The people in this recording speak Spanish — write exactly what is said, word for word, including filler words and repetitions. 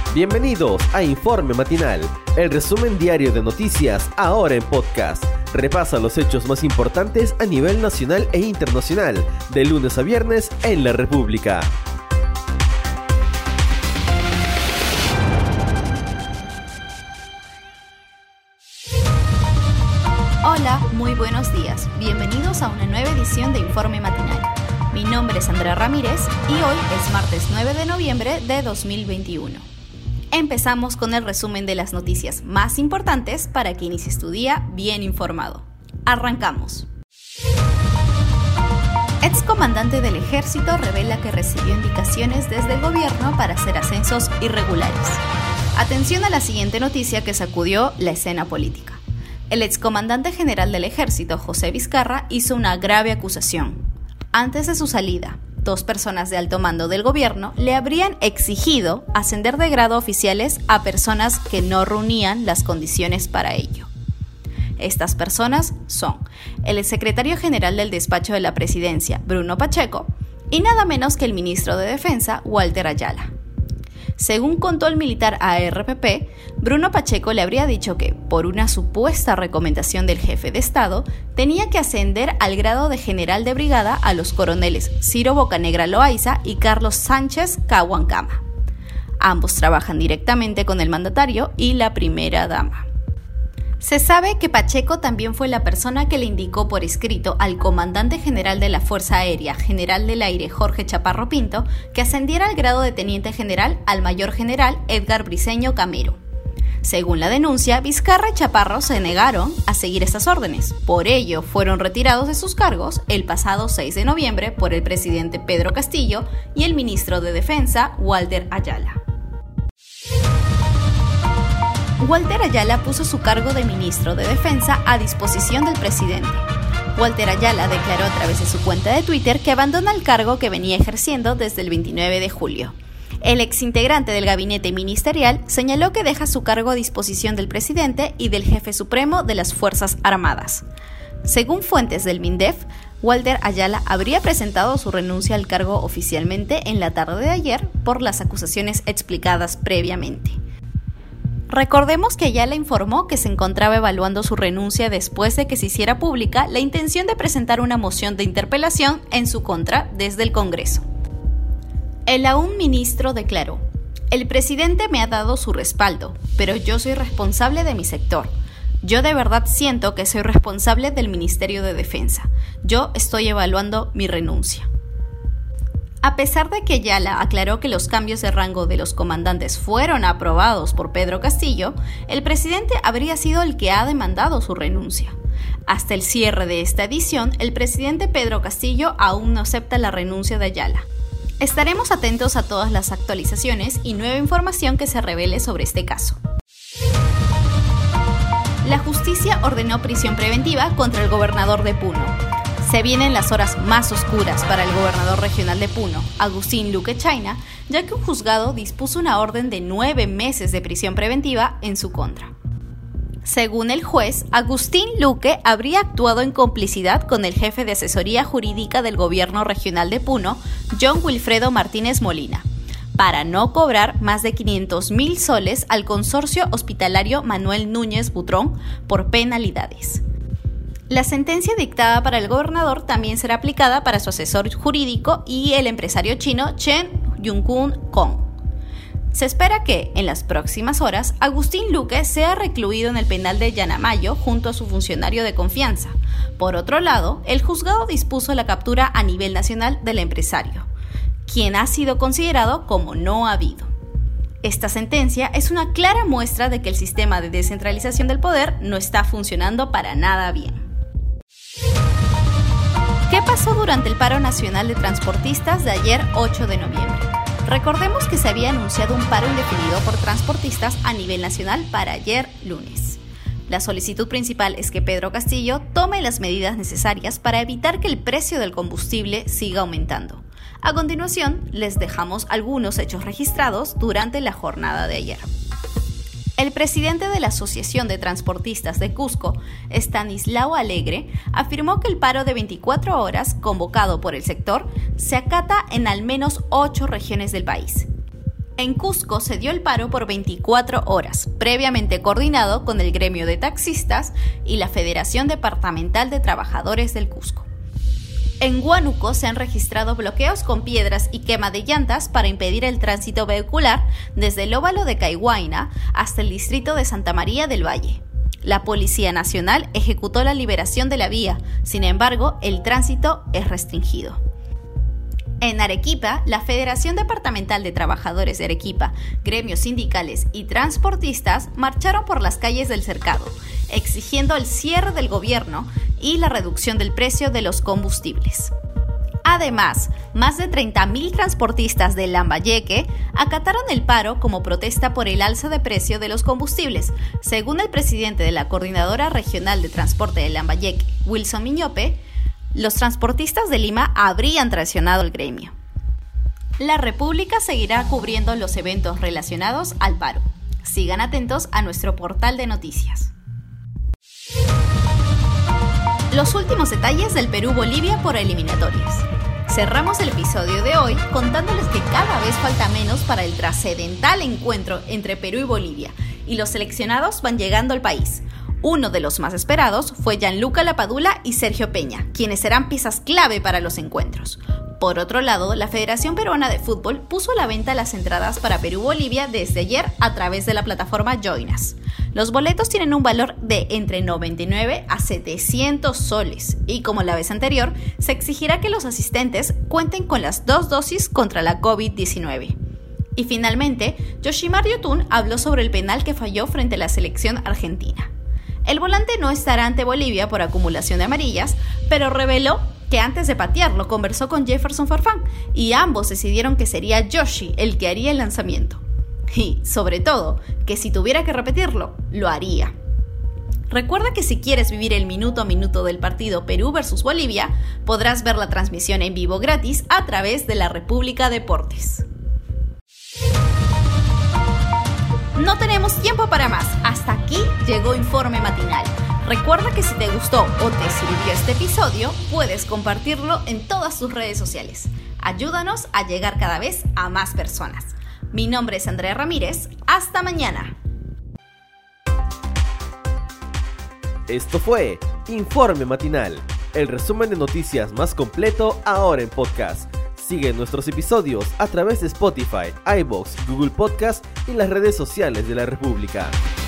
Bienvenidos a Informe Matinal, el resumen diario de noticias ahora en podcast. Repasa los hechos más importantes a nivel nacional e internacional, de lunes a viernes en la República. Hola, muy buenos días. Bienvenidos a una nueva edición de Informe Matinal. Mi nombre es Andrea Ramírez y hoy es martes nueve de noviembre de dos mil veintiuno. Empezamos con el resumen de las noticias más importantes para que inicies tu día bien informado. Arrancamos. Excomandante del ejército revela que recibió indicaciones desde el gobierno para hacer ascensos irregulares. Atención a la siguiente noticia que sacudió la escena política. El excomandante general del ejército, José Vizcarra, hizo una grave acusación. Antes de su salida, dos personas de alto mando del gobierno le habrían exigido ascender de grado oficiales a personas que no reunían las condiciones para ello. Estas personas son el secretario general del despacho de la presidencia, Bruno Pacheco, y nada menos que el ministro de Defensa, Walter Ayala. Según contó el militar a R P P, Bruno Pacheco le habría dicho que, por una supuesta recomendación del jefe de Estado, tenía que ascender al grado de general de brigada a los coroneles Ciro Bocanegra Loaiza y Carlos Sánchez Cahuancama. Ambos trabajan directamente con el mandatario y la primera dama. Se sabe que Pacheco también fue la persona que le indicó por escrito al comandante general de la Fuerza Aérea, general del aire Jorge Chaparro Pinto, que ascendiera al grado de teniente general al mayor general Edgar Briceño Camero. Según la denuncia, Vizcarra y Chaparro se negaron a seguir estas órdenes. Por ello, fueron retirados de sus cargos el pasado seis de noviembre por el presidente Pedro Castillo y el ministro de Defensa, Walter Ayala. Walter Ayala puso su cargo de ministro de Defensa a disposición del presidente. Walter Ayala declaró a través de su cuenta de Twitter que abandona el cargo que venía ejerciendo desde el veintinueve de julio. El exintegrante del gabinete ministerial señaló que deja su cargo a disposición del presidente y del jefe supremo de las Fuerzas Armadas. Según fuentes del MINDEF, Walter Ayala habría presentado su renuncia al cargo oficialmente en la tarde de ayer por las acusaciones explicadas previamente. Recordemos que Ayala informó que se encontraba evaluando su renuncia después de que se hiciera pública la intención de presentar una moción de interpelación en su contra desde el Congreso. El aún ministro declaró: "El presidente me ha dado su respaldo, pero yo soy responsable de mi sector. Yo de verdad siento que soy responsable del Ministerio de Defensa. Yo estoy evaluando mi renuncia". A pesar de que Ayala aclaró que los cambios de rango de los comandantes fueron aprobados por Pedro Castillo, el presidente habría sido el que ha demandado su renuncia. Hasta el cierre de esta edición, el presidente Pedro Castillo aún no acepta la renuncia de Ayala. Estaremos atentos a todas las actualizaciones y nueva información que se revele sobre este caso. La justicia ordenó prisión preventiva contra el gobernador de Puno. Se vienen las horas más oscuras para el gobernador regional de Puno, Agustín Luque Chayna, ya que un juzgado dispuso una orden de nueve meses de prisión preventiva en su contra. Según el juez, Agustín Luque habría actuado en complicidad con el jefe de asesoría jurídica del gobierno regional de Puno, John Wilfredo Martínez Molina, para no cobrar más de quinientos mil soles al consorcio hospitalario Manuel Núñez Butrón por penalidades. La sentencia dictada para el gobernador también será aplicada para su asesor jurídico y el empresario chino Chen Yungkun Kong. Se espera que, en las próximas horas, Agustín Luque sea recluido en el penal de Yanamayo junto a su funcionario de confianza. Por otro lado, el juzgado dispuso la captura a nivel nacional del empresario, quien ha sido considerado como no habido. Esta sentencia es una clara muestra de que el sistema de descentralización del poder no está funcionando para nada bien. ¿Qué pasó durante el paro nacional de transportistas de ayer ocho de noviembre? Recordemos que se había anunciado un paro indefinido por transportistas a nivel nacional para ayer lunes. La solicitud principal es que Pedro Castillo tome las medidas necesarias para evitar que el precio del combustible siga aumentando. A continuación, les dejamos algunos hechos registrados durante la jornada de ayer. El presidente de la Asociación de Transportistas de Cusco, Estanislao Alegre, afirmó que el paro de veinticuatro horas convocado por el sector se acata en al menos ocho regiones del país. En Cusco se dio el paro por veinticuatro horas, previamente coordinado con el gremio de taxistas y la Federación Departamental de Trabajadores del Cusco. En Huánuco se han registrado bloqueos con piedras y quema de llantas para impedir el tránsito vehicular desde el óvalo de Caihuayna hasta el distrito de Santa María del Valle. La Policía Nacional ejecutó la liberación de la vía, sin embargo, el tránsito es restringido. En Arequipa, la Federación Departamental de Trabajadores de Arequipa, gremios sindicales y transportistas marcharon por las calles del cercado, exigiendo el cierre del gobierno y la reducción del precio de los combustibles. Además, más de treinta mil transportistas de Lambayeque acataron el paro como protesta por el alza de precio de los combustibles. Según el presidente de la Coordinadora Regional de Transporte de Lambayeque, Wilson Miñope, los transportistas de Lima habrían traicionado al gremio. La República seguirá cubriendo los eventos relacionados al paro. Sigan atentos a nuestro portal de noticias. Los últimos detalles del Perú-Bolivia por eliminatorias. Cerramos el episodio de hoy contándoles que cada vez falta menos para el trascendental encuentro entre Perú y Bolivia, y los seleccionados van llegando al país. Uno de los más esperados fue Gianluca Lapadula y Sergio Peña, quienes serán piezas clave para los encuentros. Por otro lado, la Federación Peruana de Fútbol puso a la venta las entradas para Perú-Bolivia desde ayer a través de la plataforma Joinas. Los boletos tienen un valor de entre noventa y nueve a setecientos soles y, como la vez anterior, se exigirá que los asistentes cuenten con las dos dosis contra la covid diecinueve. Y finalmente, Yoshimar Yotun habló sobre el penal que falló frente a la selección argentina. El volante no estará ante Bolivia por acumulación de amarillas, pero reveló que antes de patearlo conversó con Jefferson Farfán y ambos decidieron que sería Yoshi el que haría el lanzamiento. Y, sobre todo, que si tuviera que repetirlo, lo haría. Recuerda que si quieres vivir el minuto a minuto del partido Perú versus Bolivia, podrás ver la transmisión en vivo gratis a través de la República Deportes. No tenemos tiempo para más. Hasta aquí llegó Informe Matinal. Recuerda que si te gustó o te sirvió este episodio, puedes compartirlo en todas tus redes sociales. Ayúdanos a llegar cada vez a más personas. Mi nombre es Andrea Ramírez. Hasta mañana. Esto fue Informe Matinal, el resumen de noticias más completo ahora en podcast. Sigue nuestros episodios a través de Spotify, iVoox, Google Podcast y las redes sociales de la República.